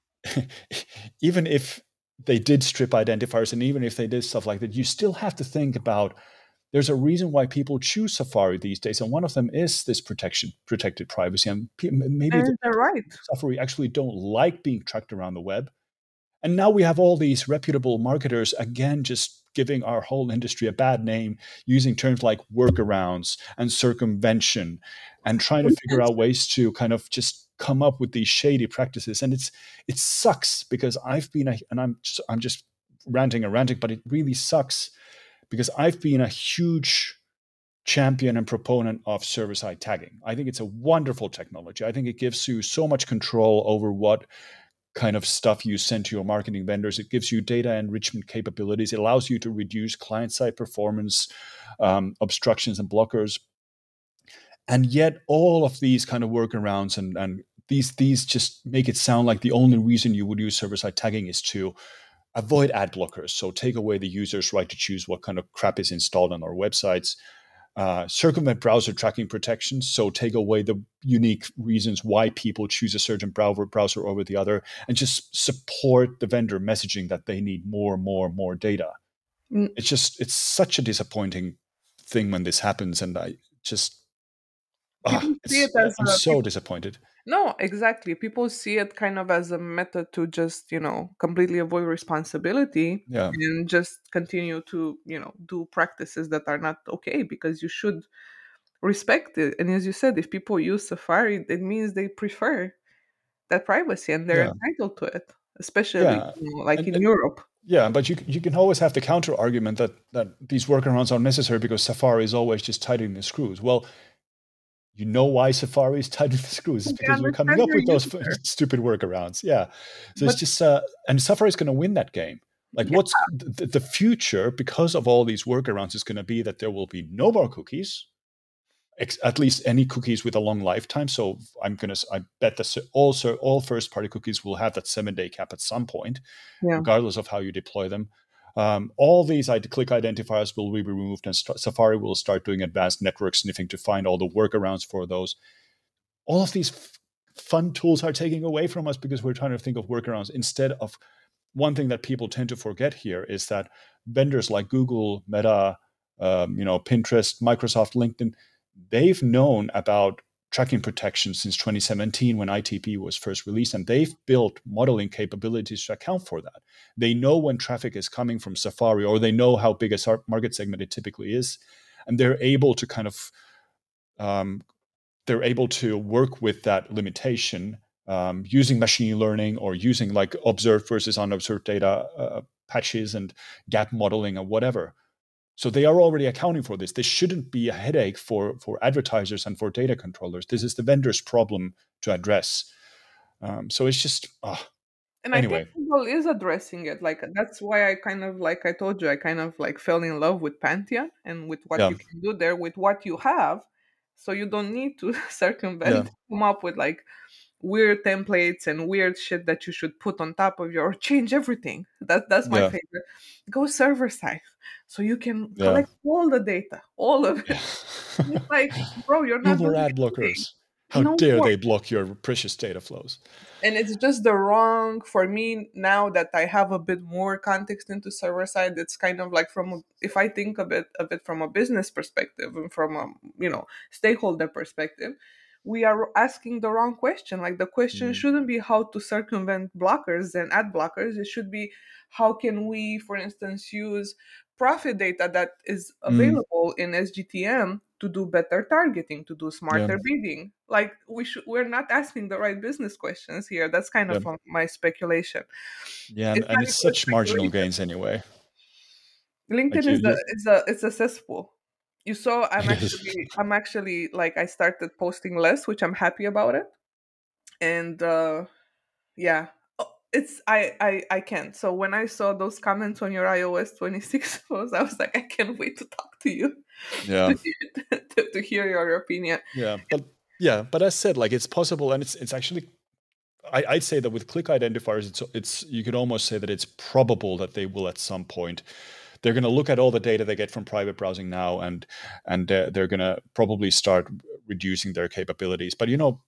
Speaker 2: even if they did strip identifiers and even if they did stuff like that, you still have to think about there's a reason why people choose Safari these days, and one of them is this protection, protected privacy. And pe- maybe the
Speaker 1: And they're right.
Speaker 2: Safari actually don't like being tracked around the web. And now we have all these reputable marketers, again, just giving our whole industry a bad name, using terms like workarounds and circumvention and trying to figure out ways to kind of just come up with these shady practices. And it's it sucks because I've been a, and I'm just, I'm just ranting and ranting, but it really sucks because I've been a huge champion and proponent of server-side tagging. I think it's a wonderful technology. I think it gives you so much control over what kind of stuff you send to your marketing vendors. It gives you data enrichment capabilities. It allows you to reduce client-side performance, um, obstructions and blockers. And yet all of these kind of workarounds and, and these, these just make it sound like the only reason you would use server-side tagging is to avoid ad blockers. So take away the user's right to choose what kind of crap is installed on our websites. Uh, circumvent browser tracking protections, so take away the unique reasons why people choose a certain browser browser over the other, and just support the vendor messaging that they need more, more, more data.
Speaker 1: Mm.
Speaker 2: It's just it's such a disappointing thing when this happens, and I just
Speaker 1: People
Speaker 2: ah,
Speaker 1: see it
Speaker 2: it's
Speaker 1: as
Speaker 2: I'm
Speaker 1: a
Speaker 2: so disappointed.
Speaker 1: No, exactly. People see it kind of as a method to just, you know, completely avoid responsibility
Speaker 2: Yeah,
Speaker 1: and just continue to, you know, do practices that are not okay because you should respect it. And as you said, if people use Safari, it means they prefer that privacy and they're
Speaker 2: yeah,
Speaker 1: entitled to it, especially,
Speaker 2: yeah,
Speaker 1: you know, like
Speaker 2: and,
Speaker 1: in
Speaker 2: and
Speaker 1: Europe.
Speaker 2: yeah, but you you can always have the counter argument that that these workarounds are necessary because Safari is always just tightening the screws. Well, you know why Safari is tightening the screws? It's
Speaker 1: They
Speaker 2: because you're coming
Speaker 1: understand
Speaker 2: up
Speaker 1: their
Speaker 2: with those
Speaker 1: user.
Speaker 2: stupid workarounds. Yeah. So it's
Speaker 1: But
Speaker 2: just, uh, and Safari is going to win that game. Like,
Speaker 1: yeah,
Speaker 2: what's the, the future because of all these workarounds is going to be that there will be no more cookies, ex- at least any cookies with a long lifetime. So I'm going to, I bet that also all first party cookies will have that seven day cap at some point,
Speaker 1: yeah.
Speaker 2: regardless of how you deploy them. Um, all these id- click identifiers will be removed, and st- Safari will start doing advanced network sniffing to find all the workarounds for those. All of these f- fun tools are taking away from us because we're trying to think of workarounds instead of one thing that people tend to forget here is that vendors like Google, Meta, um, you know, Pinterest, Microsoft, LinkedIn, they've known about tracking protection since twenty seventeen when I T P was first released, and they've built modeling capabilities to account for that. They know when traffic is coming from Safari, or they know how big a market segment it typically is, and they're able to kind of um, they're able to work with that limitation um, using machine learning or using like observed versus unobserved data uh, patches and gap modeling or whatever. So they are already accounting for this. This shouldn't be a headache for for advertisers and for data controllers. This is the vendor's problem to address. Um, so it's just uh,
Speaker 1: And I think
Speaker 2: anyway.
Speaker 1: Google is addressing it. Like that's why I kind of like I told you, I kind of like fell in love with Pantheon and with what
Speaker 2: Yeah,
Speaker 1: you can do there with what you have. So you don't need to
Speaker 2: yeah,
Speaker 1: circumvent, come up with like weird templates and weird shit that you should put on top of your change everything. That that's my
Speaker 2: yeah,
Speaker 1: favorite. Go server side. So you can
Speaker 2: yeah,
Speaker 1: collect all the data, all of
Speaker 2: yeah.
Speaker 1: it. It's like, bro, you're
Speaker 2: No
Speaker 1: not
Speaker 2: more
Speaker 1: doing
Speaker 2: ad
Speaker 1: anything.
Speaker 2: blockers. How
Speaker 1: No
Speaker 2: dare
Speaker 1: more.
Speaker 2: they block your precious data flows?
Speaker 1: And it's just the wrong for me now that I have a bit more context into server side. It's kind of like from a, if I think a bit of it from a business perspective and from a you know stakeholder perspective, we are asking the wrong question. Like the question
Speaker 2: Mm,
Speaker 1: shouldn't be how to circumvent blockers and ad blockers. It should be how can we, for instance, use profit data that is
Speaker 2: mm,
Speaker 1: available in S G T M to do better targeting, to do
Speaker 2: yeah,
Speaker 1: smarter bidding. Like we should, we're not asking the right business questions here. That's kind
Speaker 2: yeah,
Speaker 1: of um, my speculation.
Speaker 2: yeah, and,
Speaker 1: It's
Speaker 2: and
Speaker 1: not
Speaker 2: it's
Speaker 1: even
Speaker 2: such marginal
Speaker 1: speculation.
Speaker 2: gains anyway. Like
Speaker 1: LinkedIn
Speaker 2: you,
Speaker 1: is a
Speaker 2: you
Speaker 1: is a it's a cesspool. You saw I'm
Speaker 2: it is.
Speaker 1: actually I'm actually like I started posting less, which I'm happy about it. And uh yeah. Oh, it's I, I I can't. So when I saw those comments on your iOS twenty-six post, I was like, I can't wait to talk to you
Speaker 2: Yeah,
Speaker 1: to, to, to hear your opinion.
Speaker 2: yeah, but yeah, but as said, like it's possible, and it's it's actually. I, I'd say that with click identifiers, it's it's you could almost say that it's probable that they will at some point. They're going to look at all the data they get from private browsing now, and and uh, they're going to probably start reducing their capabilities. But you know,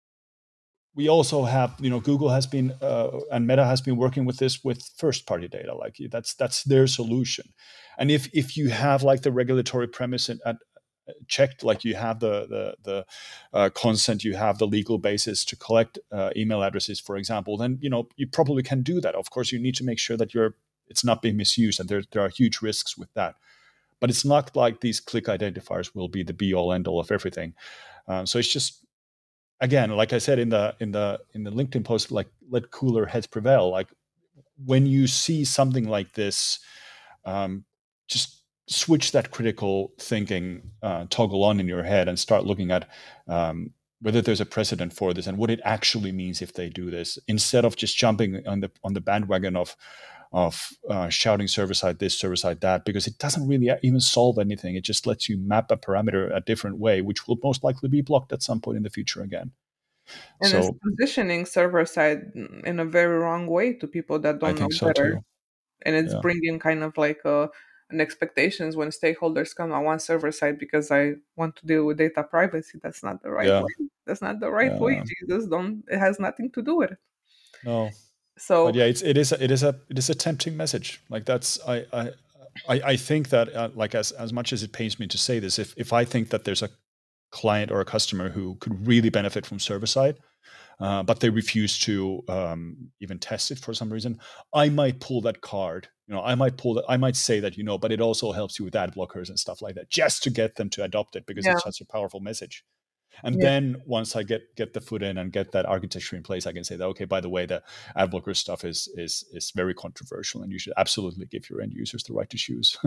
Speaker 2: we also have, you know, Google has been uh, and Meta has been working with this with first party data. Like that's that's their solution. And if if you have like the regulatory premise at, at checked, like you have the the the uh, consent, you have the legal basis to collect uh, email addresses, for example, then you know you probably can do that. Of course, you need to make sure that you're it's not being misused, and there there are huge risks with that. But it's not like these click identifiers will be the be all end all of everything. Uh, so it's just again, like I said in the in the in the LinkedIn post, like let cooler heads prevail. Like when you see something like this, um, just switch that critical thinking uh, toggle on in your head and start looking at um, whether there's a precedent for this and what it actually means if they do this, instead of just jumping on the on the bandwagon of of uh, shouting server side this, server side that, because it doesn't really even solve anything. It just lets you map a parameter a different way, which will most likely be blocked at some point in the future again.
Speaker 1: And it's
Speaker 2: So
Speaker 1: positioning server side in a very wrong way to people that
Speaker 2: I
Speaker 1: don't know
Speaker 2: think so
Speaker 1: better.
Speaker 2: too.
Speaker 1: And it's
Speaker 2: Yeah.
Speaker 1: bringing kind of like a, an expectations when stakeholders come, I want server side because I want to deal with data privacy. That's not the right
Speaker 2: Yeah.
Speaker 1: way. That's not the right way.
Speaker 2: Yeah.
Speaker 1: Jesus, don't. It has nothing to do with it.
Speaker 2: No. But
Speaker 1: So
Speaker 2: yeah, it's it is a, it is a it is a tempting message. Like that's I I I, I think that uh, like as as much as it pains me to say this, if if I think that there's a client or a customer who could really benefit from server side, uh, but they refuse to um, even test it for some reason, I might pull that card. You know, I might pull that. I might say that, you know, but it also helps you with ad blockers and stuff like that, just to get them to adopt it because
Speaker 1: yeah,
Speaker 2: it's such a powerful message. And
Speaker 1: yeah,
Speaker 2: then once I get get the foot in and get that architecture in place, I can say that, okay, by the way, the ad blocker stuff is is is very controversial, and you should absolutely give your end users the right to choose.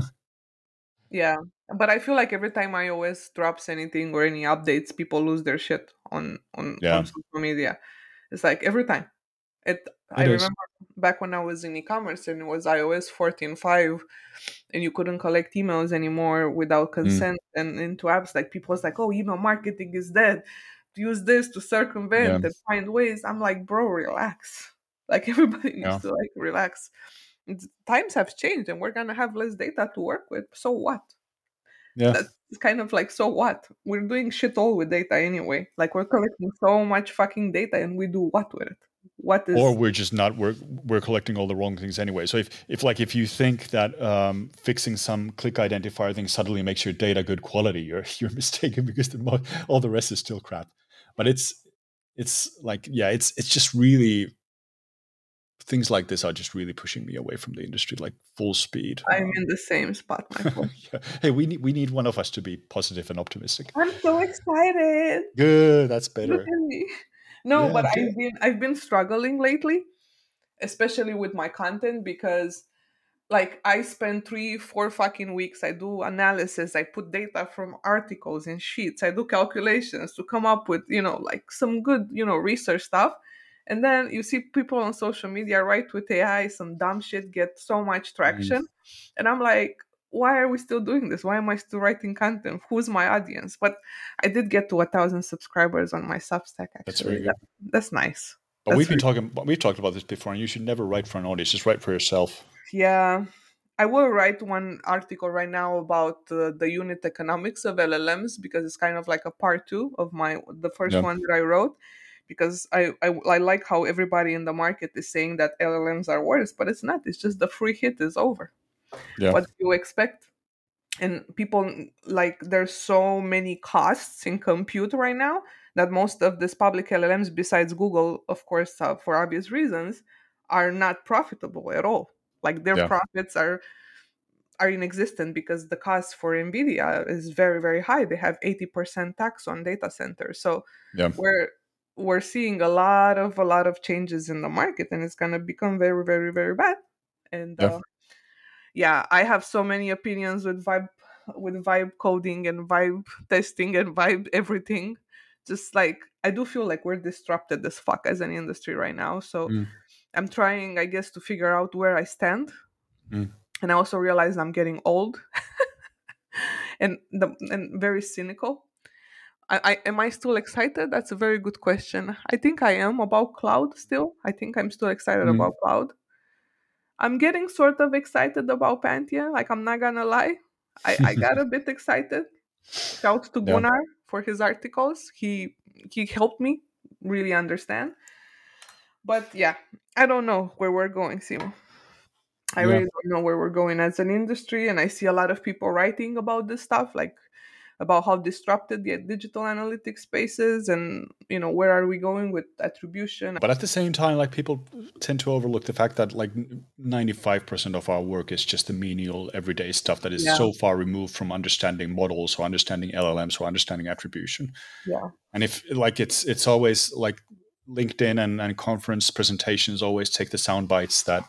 Speaker 1: yeah. But I feel like every time iOS drops anything or any updates, people lose their shit on on on
Speaker 2: Yeah,
Speaker 1: social media. It's like every time. It. I
Speaker 2: it is.
Speaker 1: remember back when I was in e-commerce and it was iOS fourteen point five and you couldn't collect emails anymore without
Speaker 2: Mm,
Speaker 1: consent and into apps like people was like, oh, email marketing is dead, use this to
Speaker 2: yeah,
Speaker 1: circumvent and find ways. I'm like, bro, relax. Like everybody needs
Speaker 2: yeah,
Speaker 1: to like relax. It's, times have changed, and we're gonna have less data to work with. So what?
Speaker 2: Yeah.
Speaker 1: That's kind of like, so what? We're doing shit all with data anyway. Like, we're collecting so much fucking data, and we do what with it? What
Speaker 2: Or
Speaker 1: is?
Speaker 2: we're just not we're we're collecting all the wrong things anyway. So if if like if you think that um, fixing some click identifier thing suddenly makes your data good quality, you're you're mistaken, because the mo- all the rest is still crap. But it's it's like, yeah, it's it's just really, things like this are just really pushing me away from the industry, like full speed.
Speaker 1: I'm
Speaker 2: Um,
Speaker 1: in the same spot, my friend.
Speaker 2: yeah. Hey, we need we need one of us to be positive and optimistic.
Speaker 1: I'm so excited.
Speaker 2: Good, that's
Speaker 1: Look
Speaker 2: better.
Speaker 1: at me. No,
Speaker 2: Yeah,
Speaker 1: but
Speaker 2: good.
Speaker 1: I've been I've been struggling lately, especially with my content, because like I spend three, four fucking weeks. I do analysis. I put data from articles and sheets. I do calculations to come up with, you know, like some good, you know, research stuff. And then you see people on social media write with A I some dumb shit, get so much
Speaker 2: Mm,
Speaker 1: traction. And I'm like, why are we still doing this? Why am I still writing content? Who's my audience? But I did get to a thousand subscribers on my Substack,
Speaker 2: that's very
Speaker 1: actually. That,
Speaker 2: good.
Speaker 1: that's nice.
Speaker 2: But we've
Speaker 1: That's
Speaker 2: been talking we've talked about this before, and you should never write for an audience. Just write for yourself.
Speaker 1: Yeah, I will write one article right now about uh, the unit economics of L L Ms, because it's kind of like a part two of my the first
Speaker 2: Yeah.
Speaker 1: one that I wrote. Because I, I I like how everybody in the market is saying that L L Ms are worse, but it's not. It's just the free hit is over.
Speaker 2: Yeah.
Speaker 1: What do you expect? And people, like, there's so many costs in compute right now that most of these public L L Ms, besides Google, of course, uh, for obvious reasons, are not profitable at all. Like, their
Speaker 2: Yeah.
Speaker 1: profits are are inexistent because the cost for Nvidia is very, very high. They have eighty percent tax on data centers. So
Speaker 2: Yeah.
Speaker 1: we're we're seeing a lot of a lot of changes in the market, and it's going to become very, very, very bad. And
Speaker 2: Yeah.
Speaker 1: uh, yeah, I have so many opinions with vibe with vibe coding and vibe testing and vibe everything. Just like, I do feel like we're disrupted as fuck as an industry right now. So
Speaker 2: Mm,
Speaker 1: I'm trying, I guess, to figure out where I stand.
Speaker 2: mm.
Speaker 1: And I also realize I'm getting old and the and very cynical. I, I am I still excited? That's a very good question. I think I am about cloud still. I think I'm still excited
Speaker 2: Mm.
Speaker 1: about cloud. I'm getting sort of excited about Pantheon. Like, I'm not gonna lie. I, I got a bit excited. Shouts to
Speaker 2: Yeah.
Speaker 1: Gunnar for his articles. He he helped me really understand. But yeah, I don't know where we're going, Simo. I
Speaker 2: Yeah.
Speaker 1: really don't know where we're going as an industry, and I see a lot of people writing about this stuff, like about how disrupted the digital analytics space is, and you know, where are we going with attribution.
Speaker 2: But at the same time, like, people tend to overlook the fact that like ninety-five percent of our work is just the menial everyday stuff that is
Speaker 1: Yeah,
Speaker 2: so far removed from understanding models or understanding L L Ms or understanding attribution.
Speaker 1: yeah.
Speaker 2: And if like it's it's always like LinkedIn and, and conference presentations always take the sound bites that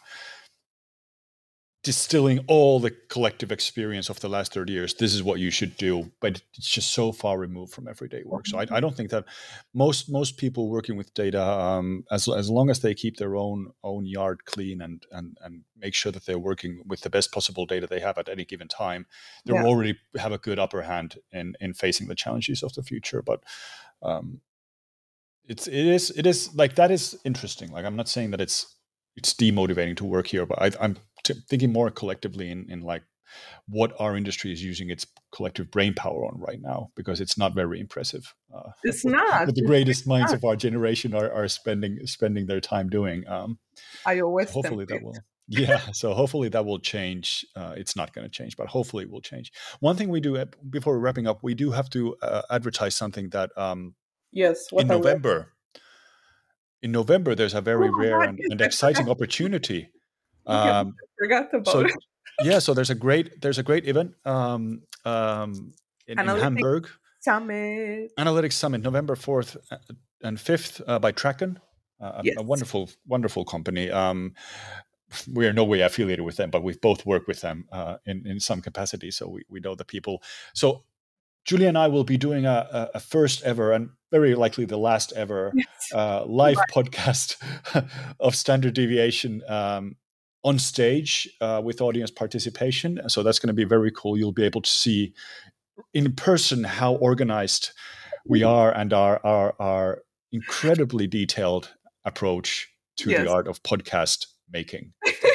Speaker 2: distilling all the collective experience of the last thirty years, this is what you should do, but it's just so far removed from everyday work. So I, I don't think that most most people working with data, um, as as long as they keep their own own yard clean and and and make sure that they're working with the best possible data they have at any given time, they will
Speaker 1: Yeah.
Speaker 2: already have a good upper hand in in facing the challenges of the future. But um, it's it is it is like, that is interesting. Like, I'm not saying that it's it's demotivating to work here, but I, I'm t- thinking more collectively in in like what our industry is using its collective brain power on right now, because it's not very impressive. Uh,
Speaker 1: It's
Speaker 2: what,
Speaker 1: not.
Speaker 2: what the
Speaker 1: It's
Speaker 2: greatest minds
Speaker 1: not.
Speaker 2: of our generation are, are spending spending their time doing. Um, so
Speaker 1: iOS
Speaker 2: hopefully that
Speaker 1: template.
Speaker 2: will, yeah. So hopefully that will change. Uh, it's not going to change, but hopefully it will change. One thing we do, uh, before we're wrapping up, we do have to uh, advertise something that um,
Speaker 1: Yes.
Speaker 2: in
Speaker 1: What are we?
Speaker 2: November in November, there's a
Speaker 1: Oh
Speaker 2: very
Speaker 1: my
Speaker 2: rare
Speaker 1: God!
Speaker 2: and,
Speaker 1: Yes,
Speaker 2: and
Speaker 1: I forgot.
Speaker 2: exciting opportunity.
Speaker 1: Look at me.
Speaker 2: Um,
Speaker 1: I forgot about
Speaker 2: so
Speaker 1: it.
Speaker 2: yeah, so there's a great there's a great event um, um, in in
Speaker 1: Analytics
Speaker 2: Hamburg,
Speaker 1: Summit.
Speaker 2: Analytics Summit, November fourth and fifth, uh, by Tracken, uh, a, a
Speaker 1: Yes.
Speaker 2: wonderful wonderful company. Um, we are no way affiliated with them, but we've both worked with them uh, in in some capacity, so we we know the people. So Julia and I will be doing a, a, a first ever and very likely the last ever
Speaker 1: Yes.
Speaker 2: uh, live podcast of Standard Deviation um, on stage uh, with audience participation. So that's going to be very cool. You'll be able to see in person how organized we are and our our, our incredibly detailed approach to the
Speaker 1: Yes.
Speaker 2: art of podcast making. If that's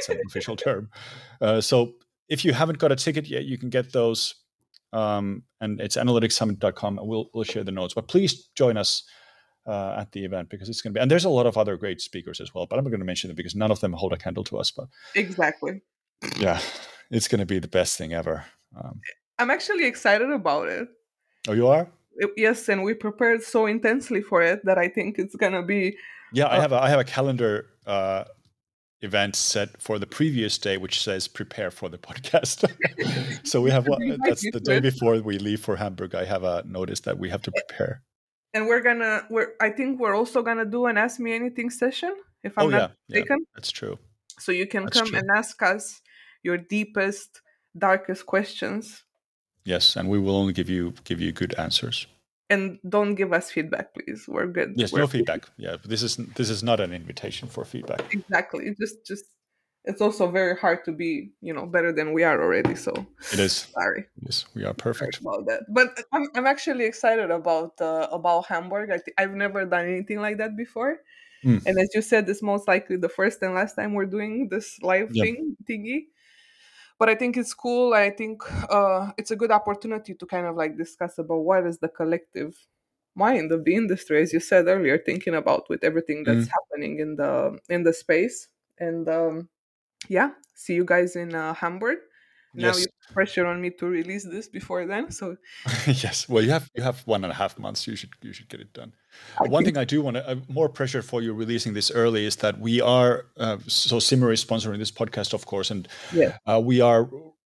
Speaker 2: That's an official term. Uh, so if you haven't got a ticket yet, you can get those. Um, and it's analytics summit dot com, and we'll we'll share the notes. But please join us uh, at the event because it's going to be. And there's a lot of other great speakers as well. But I'm not going to mention them because none of them hold a candle to us. But
Speaker 1: Exactly.
Speaker 2: yeah, it's going to be the best thing ever. Um,
Speaker 1: I'm actually excited about it.
Speaker 2: oh, you are?
Speaker 1: It- Yes, and we prepared so intensely for it that I think it's gonna be.
Speaker 2: Yeah, I
Speaker 1: Uh,
Speaker 2: have a I have a calendar uh, event set for the previous day, which says prepare for the podcast. So we
Speaker 1: you
Speaker 2: have
Speaker 1: should
Speaker 2: one.
Speaker 1: invite
Speaker 2: That's
Speaker 1: me
Speaker 2: the
Speaker 1: to
Speaker 2: day
Speaker 1: it.
Speaker 2: before we leave for Hamburg. I have a notice that we have to prepare.
Speaker 1: And we're gonna we're I think we're also gonna do an Ask Me Anything session, if
Speaker 2: Oh
Speaker 1: I'm not
Speaker 2: yeah, yeah,
Speaker 1: mistaken.
Speaker 2: that's true.
Speaker 1: So you can
Speaker 2: That's
Speaker 1: come
Speaker 2: true.
Speaker 1: and ask us your deepest, darkest questions,
Speaker 2: Yes, and we will only give you give you good answers.
Speaker 1: and don't give us feedback, please. We're good.
Speaker 2: Yes,
Speaker 1: We're
Speaker 2: no feedback. Yeah, this is this is not an invitation for feedback.
Speaker 1: exactly just just. It's also very hard to be, you know, better than we are already. So
Speaker 2: It is.
Speaker 1: sorry.
Speaker 2: Yes, we are
Speaker 1: Sorry
Speaker 2: perfect.
Speaker 1: about that. But I'm I'm actually excited about uh, about Hamburg. I th- I've never done anything like that before.
Speaker 2: Mm,
Speaker 1: And as you said, this most likely the first and last time we're doing this live
Speaker 2: yeah.
Speaker 1: thing thingy. But I think it's cool. I think uh, it's a good opportunity to kind of like discuss about what is the collective mind of the industry, as you said earlier, thinking about with everything that's
Speaker 2: Mm,
Speaker 1: happening in the in the space. And um, yeah, see you guys in uh, Hamburg. Now you
Speaker 2: yes.
Speaker 1: put pressure on me to release this before then, so
Speaker 2: Yes. Well, you have you have one and a half months. You should you should get it done.
Speaker 1: I
Speaker 2: One
Speaker 1: think
Speaker 2: thing I do want to uh, more pressure for you releasing this early is that we are uh, so Simmer is sponsoring this podcast, of course, and
Speaker 1: yes.
Speaker 2: uh, we are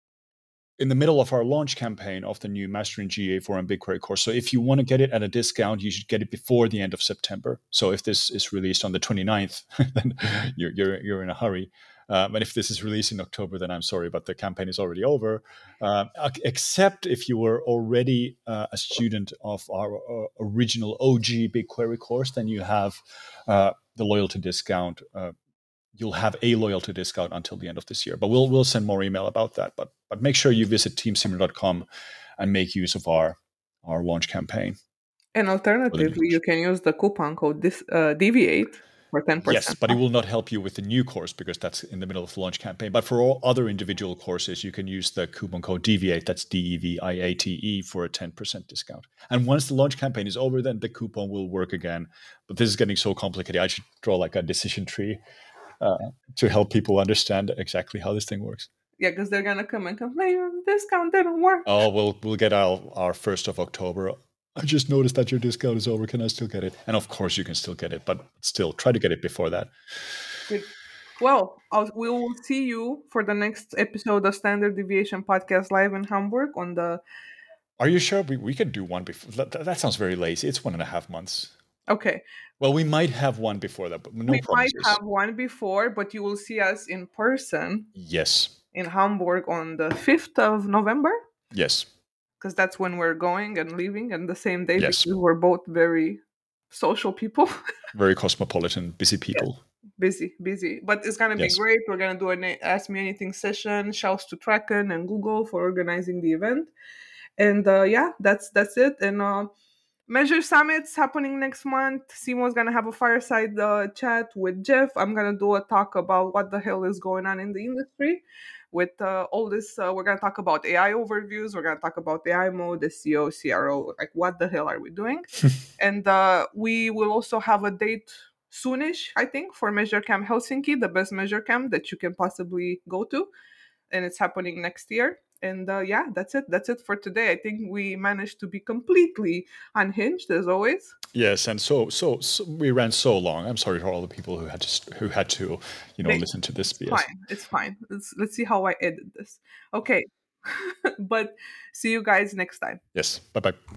Speaker 2: in the middle of our launch campaign of the new Mastering G A four and BigQuery course. So if you want to get it at a discount, you should get it before the end of September. So if this is released on the twenty-ninth, then you're, you're, you're in a hurry. Um, and if this is released in October, then I'm sorry, but the campaign is already over. Um, except if you were already uh, a student of our uh, original O G BigQuery course, then you have uh, the loyalty discount. Uh, you'll have a loyalty discount until the end of this year. But we'll we'll send more email about that. But but make sure you visit team simmer dot com and make use of our our launch campaign
Speaker 1: And
Speaker 2: for the new
Speaker 1: alternatively, you
Speaker 2: course.
Speaker 1: can use the coupon code this uh, deviate for ten
Speaker 2: Yes,
Speaker 1: percent
Speaker 2: but it
Speaker 1: off.
Speaker 2: will not help you with the new course because that's in the middle of the launch campaign. But for all other individual courses, you can use the coupon code DEVIATE, that's D E V I A T E, for a ten percent discount. And once the launch campaign is over, then the coupon will work again. But this is getting so complicated. I should draw like a decision tree uh, to help people understand exactly how this thing works.
Speaker 1: Yeah, because they're gonna come and complain, the discount didn't work.
Speaker 2: Oh, we'll we'll get our our first of October. I just noticed that your discount is over. Can I still get it? And of course, you can still get it, but still try to get it before that.
Speaker 1: Good. Well, I'll, we will see you for the next episode of Standard Deviation Podcast live in Hamburg on the.
Speaker 2: Are you sure we, we could do one before? That, that sounds very lazy. It's one and a half months.
Speaker 1: Okay,
Speaker 2: Well, we might have one before that, but no
Speaker 1: we might
Speaker 2: promises.
Speaker 1: have one before, but you will see us in person
Speaker 2: Yes.
Speaker 1: in Hamburg on the fifth of November,
Speaker 2: Yes.
Speaker 1: because that's when we're going and leaving, and the same day
Speaker 2: Yes.
Speaker 1: because we're both very social people.
Speaker 2: Very cosmopolitan, busy
Speaker 1: Yes,
Speaker 2: people.
Speaker 1: busy, busy. But it's gonna be
Speaker 2: Yes.
Speaker 1: great. We're gonna do an Ask Me Anything session. Shouts to Kraken and Google for organizing the event. And uh, yeah, that's that's it. And uh, Measure Summit's happening next month. Simo's gonna have a fireside uh, chat with Jeff. I'm gonna do a talk about what the hell is going on in the industry. With uh, all this, uh, we're gonna talk about A I overviews. We're gonna talk about A I mode, S E O, C R O. Like, what the hell are we doing? And uh, we will also have a date soonish, I think, for Measure Camp Helsinki, the best Measure Camp that you can possibly go to, and it's happening next year. And uh, yeah, that's it. That's it for today. I think we managed to be completely unhinged as always.
Speaker 2: Yes, and so, so so we ran so long. I'm sorry for all the people who had to who had to, you know,
Speaker 1: They,
Speaker 2: listen to this
Speaker 1: it's
Speaker 2: B S.
Speaker 1: fine. It's fine. Let's let's see how I edit this. Okay, but see you guys next time.
Speaker 2: Yes. Bye bye.